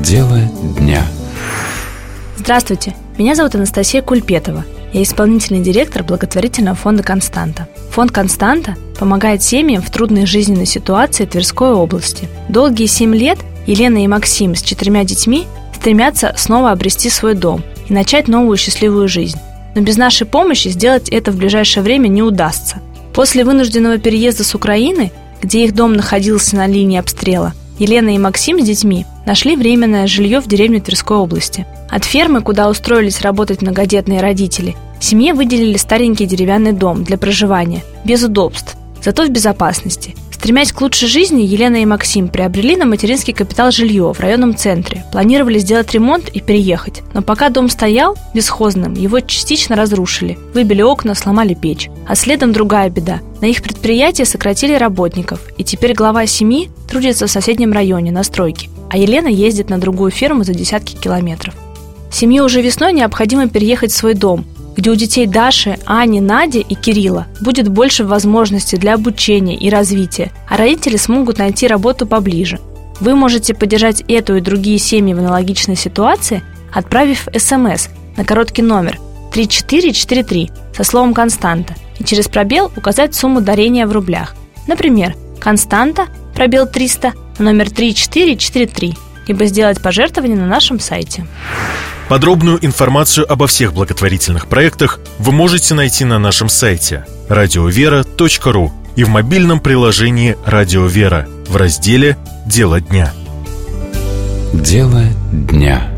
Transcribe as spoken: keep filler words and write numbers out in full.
Дело дня. Здравствуйте, меня зовут Анастасия Кульпетова. Я исполнительный директор благотворительного фонда «Константа». Фонд «Константа» помогает семьям в трудной жизненной ситуации Тверской области. Долгие семь лет Елена и Максим с четырьмя детьми стремятся снова обрести свой дом и начать новую счастливую жизнь. Но без нашей помощи сделать это в ближайшее время не удастся. После вынужденного переезда с Украины, где их дом находился на линии обстрела, Елена и Максим с детьми нашли временное жилье в деревне Тверской области. От фермы, куда устроились работать многодетные родители, семье выделили старенький деревянный дом для проживания, без удобств, зато в безопасности. Стремясь к лучшей жизни, Елена и Максим приобрели на материнский капитал жилье в районном центре, планировали сделать ремонт и переехать. Но пока дом стоял бесхозным, его частично разрушили, выбили окна, сломали печь. А следом другая беда. На их предприятии сократили работников, и теперь глава семьи трудится в соседнем районе на стройке, а Елена ездит на другую ферму за десятки километров. Семье уже весной необходимо переехать в свой дом, где у детей Даши, Ани, Нади и Кирилла будет больше возможностей для обучения и развития, а родители смогут найти работу поближе. Вы можете поддержать эту и другие семьи в аналогичной ситуации, отправив смс на короткий номер три четыре четыре три со словом «Константа» и через пробел указать сумму дарения в рублях. Например, «Константа», пробел триста, номер три четыре четыре три, либо сделать пожертвование на нашем сайте. Подробную информацию обо всех благотворительных проектах вы можете найти на нашем сайте радиовера точка ру и в мобильном приложении «Радио Вера» в разделе «Дело дня». Дело дня.